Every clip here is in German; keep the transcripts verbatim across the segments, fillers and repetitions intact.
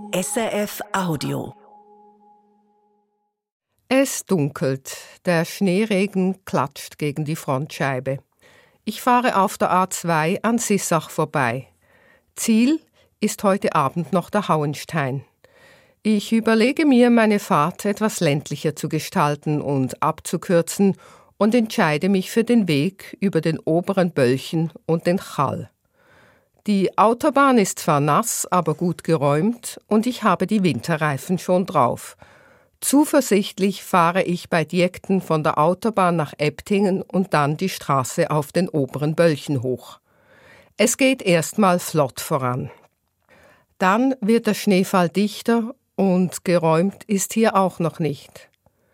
S R F Audio. Es dunkelt, der Schneeregen klatscht gegen die Frontscheibe. Ich fahre auf der A zwei an Sissach vorbei. Ziel ist heute Abend noch der Hauenstein. Ich überlege mir, meine Fahrt etwas ländlicher zu gestalten und abzukürzen und entscheide mich für den Weg über den oberen Bölchen und den Chall. Die Autobahn ist zwar nass, aber gut geräumt und ich habe die Winterreifen schon drauf. Zuversichtlich fahre ich bei Diekten von der Autobahn nach Ebtingen und dann die Straße auf den oberen Bölchen hoch. Es geht erstmal flott voran. Dann wird der Schneefall dichter und geräumt ist hier auch noch nicht.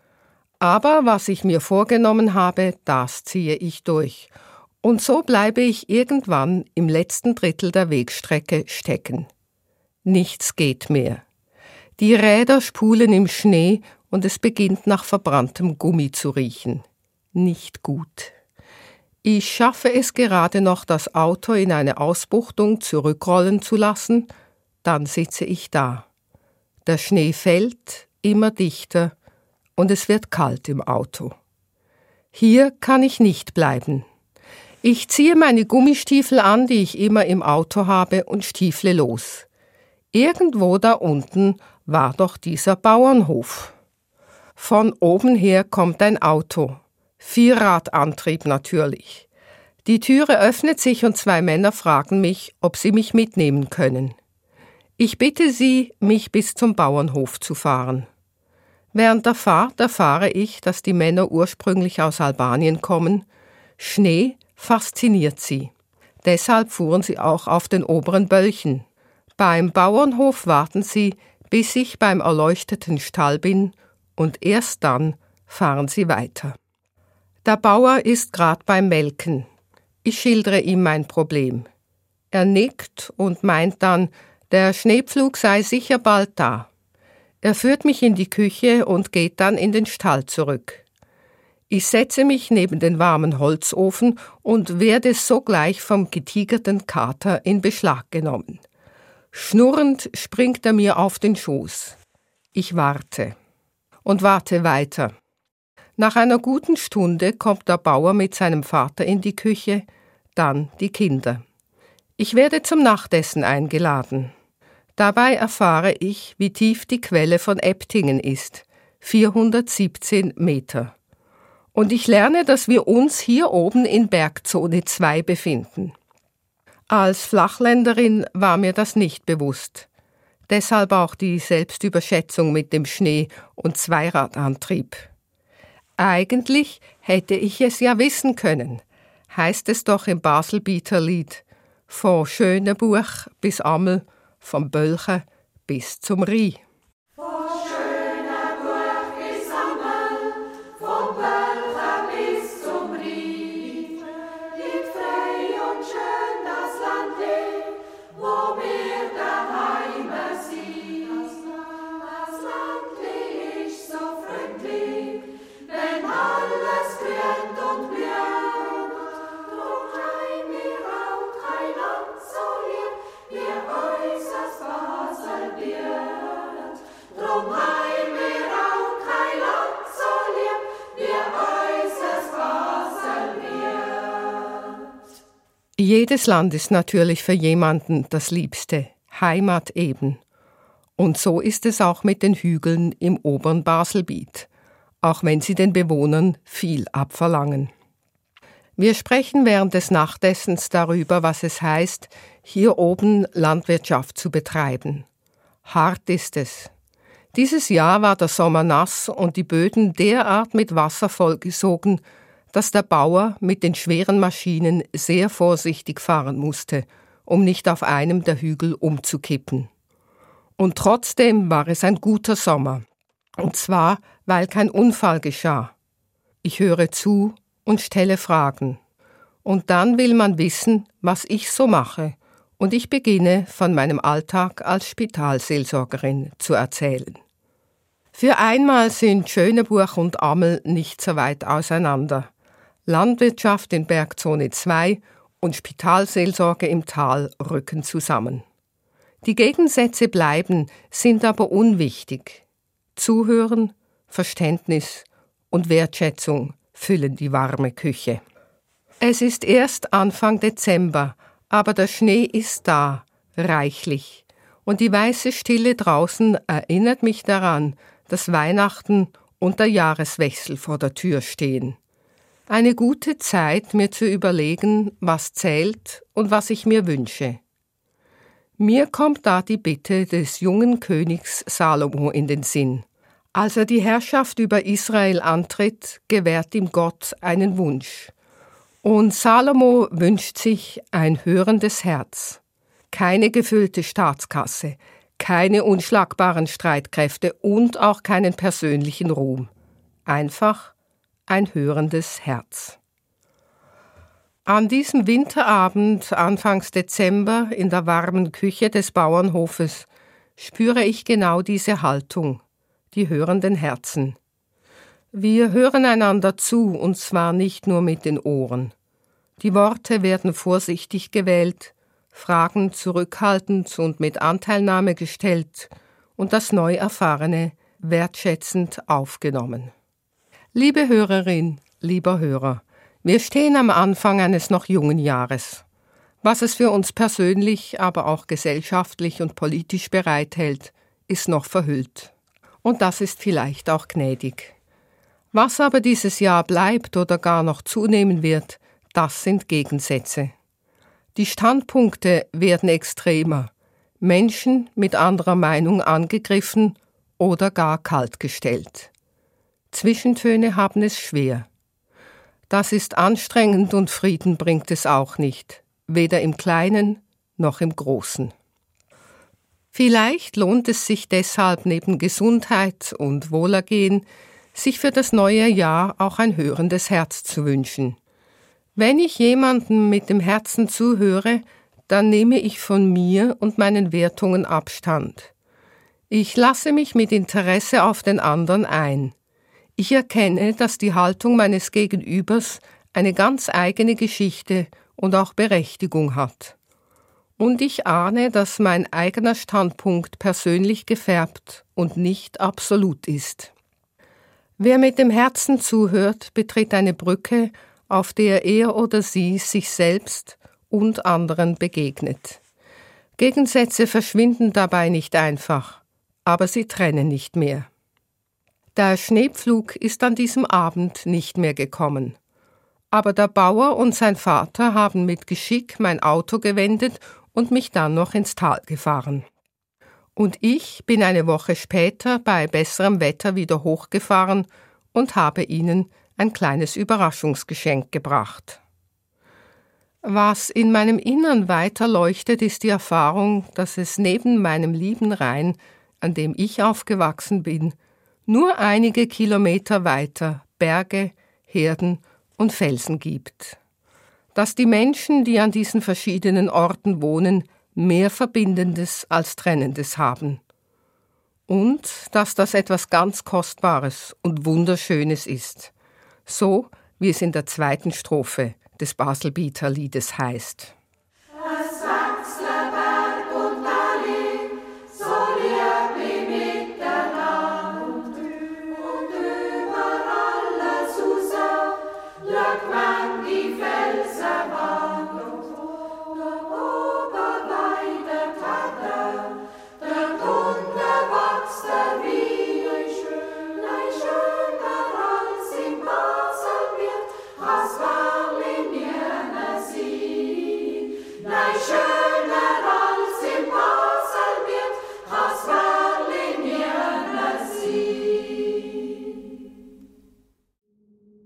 Aber was ich mir vorgenommen habe, das ziehe ich durch. Und so bleibe ich irgendwann im letzten Drittel der Wegstrecke stecken. Nichts geht mehr. Die Räder spulen im Schnee und es beginnt nach verbranntem Gummi zu riechen. Nicht gut. Ich schaffe es gerade noch, das Auto in eine Ausbuchtung zurückrollen zu lassen, dann sitze ich da. Der Schnee fällt, immer dichter, und es wird kalt im Auto. Hier kann ich nicht bleiben. Ich ziehe meine Gummistiefel an, die ich immer im Auto habe, und stiefle los. Irgendwo da unten war doch dieser Bauernhof. Von oben her kommt ein Auto. Vierradantrieb natürlich. Die Türe öffnet sich und zwei Männer fragen mich, ob sie mich mitnehmen können. Ich bitte sie, mich bis zum Bauernhof zu fahren. Während der Fahrt erfahre ich, dass die Männer ursprünglich aus Albanien kommen. Schnee fasziniert sie. Deshalb fuhren sie auch auf den oberen Bölchen. Beim Bauernhof warten sie, bis ich beim erleuchteten Stall bin, und erst dann fahren sie weiter. Der Bauer ist grad beim Melken. Ich schildere ihm mein Problem. Er nickt und meint dann, der Schneepflug sei sicher bald da. Er führt mich in die Küche und geht dann in den Stall zurück. Ich setze mich neben den warmen Holzofen und werde sogleich vom getigerten Kater in Beschlag genommen. Schnurrend springt er mir auf den Schoß. Ich warte und warte weiter. Nach einer guten Stunde kommt der Bauer mit seinem Vater in die Küche, dann die Kinder. Ich werde zum Nachtessen eingeladen. Dabei erfahre ich, wie tief die Quelle von Ebtingen ist, vierhundertsiebzehn Meter. Und ich lerne, dass wir uns hier oben in Bergzone zwei befinden. Als Flachländerin war mir das nicht bewusst. Deshalb auch die Selbstüberschätzung mit dem Schnee und Zweiradantrieb. Eigentlich hätte ich es ja wissen können, heißt es doch im Baselbieter Lied, von Schönebuch bis Ammel, vom Bölchen bis zum Rhein. Jedes Land ist natürlich für jemanden das Liebste, Heimat eben. Und so ist es auch mit den Hügeln im oberen Baselbiet, auch wenn sie den Bewohnern viel abverlangen. Wir sprechen während des Nachtessens darüber, was es heißt, hier oben Landwirtschaft zu betreiben. Hart ist es. Dieses Jahr war der Sommer nass und die Böden derart mit Wasser vollgesogen, dass der Bauer mit den schweren Maschinen sehr vorsichtig fahren musste, um nicht auf einem der Hügel umzukippen. Und trotzdem war es ein guter Sommer. Und zwar, weil kein Unfall geschah. Ich höre zu und stelle Fragen. Und dann will man wissen, was ich so mache. Und ich beginne, von meinem Alltag als Spitalseelsorgerin zu erzählen. Für einmal sind Schönebuch und Ammel nicht so weit auseinander. Landwirtschaft in Bergzone zwei und Spitalseelsorge im Tal rücken zusammen. Die Gegensätze bleiben, sind aber unwichtig. Zuhören, Verständnis und Wertschätzung füllen die warme Küche. Es ist erst Anfang Dezember, aber der Schnee ist da, reichlich. Und die weiße Stille draußen erinnert mich daran, dass Weihnachten und der Jahreswechsel vor der Tür stehen. Eine gute Zeit, mir zu überlegen, was zählt und was ich mir wünsche. Mir kommt da die Bitte des jungen Königs Salomo in den Sinn. Als er die Herrschaft über Israel antritt, gewährt ihm Gott einen Wunsch. Und Salomo wünscht sich ein hörendes Herz. Keine gefüllte Staatskasse, keine unschlagbaren Streitkräfte und auch keinen persönlichen Ruhm. Einfach ein hörendes Herz. An diesem Winterabend, Anfangs Dezember, in der warmen Küche des Bauernhofes, spüre ich genau diese Haltung, die hörenden Herzen. Wir hören einander zu, und zwar nicht nur mit den Ohren. Die Worte werden vorsichtig gewählt, Fragen zurückhaltend und mit Anteilnahme gestellt und das Neuerfahrene wertschätzend aufgenommen. Liebe Hörerin, lieber Hörer, wir stehen am Anfang eines noch jungen Jahres. Was es für uns persönlich, aber auch gesellschaftlich und politisch bereithält, ist noch verhüllt. Und das ist vielleicht auch gnädig. Was aber dieses Jahr bleibt oder gar noch zunehmen wird, das sind Gegensätze. Die Standpunkte werden extremer, Menschen mit anderer Meinung angegriffen oder gar kaltgestellt. Zwischentöne haben es schwer. Das ist anstrengend und Frieden bringt es auch nicht, weder im Kleinen noch im Großen. Vielleicht lohnt es sich deshalb neben Gesundheit und Wohlergehen, sich für das neue Jahr auch ein hörendes Herz zu wünschen. Wenn ich jemandem mit dem Herzen zuhöre, dann nehme ich von mir und meinen Wertungen Abstand. Ich lasse mich mit Interesse auf den anderen ein. Ich erkenne, dass die Haltung meines Gegenübers eine ganz eigene Geschichte und auch Berechtigung hat. Und ich ahne, dass mein eigener Standpunkt persönlich gefärbt und nicht absolut ist. Wer mit dem Herzen zuhört, betritt eine Brücke, auf der er oder sie sich selbst und anderen begegnet. Gegensätze verschwinden dabei nicht einfach, aber sie trennen nicht mehr. Der Schneepflug ist an diesem Abend nicht mehr gekommen. Aber der Bauer und sein Vater haben mit Geschick mein Auto gewendet und mich dann noch ins Tal gefahren. Und ich bin eine Woche später bei besserem Wetter wieder hochgefahren und habe ihnen ein kleines Überraschungsgeschenk gebracht. Was in meinem Innern weiter leuchtet, ist die Erfahrung, dass es neben meinem lieben Rhein, an dem ich aufgewachsen bin, nur einige Kilometer weiter Berge, Herden und Felsen gibt. Dass die Menschen, die an diesen verschiedenen Orten wohnen, mehr Verbindendes als Trennendes haben. Und dass das etwas ganz Kostbares und Wunderschönes ist. So wie es in der zweiten Strophe des Baselbieter Liedes heißt.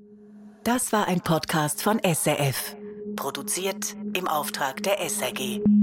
Das war ein Podcast von S R F, produziert im Auftrag der S R G.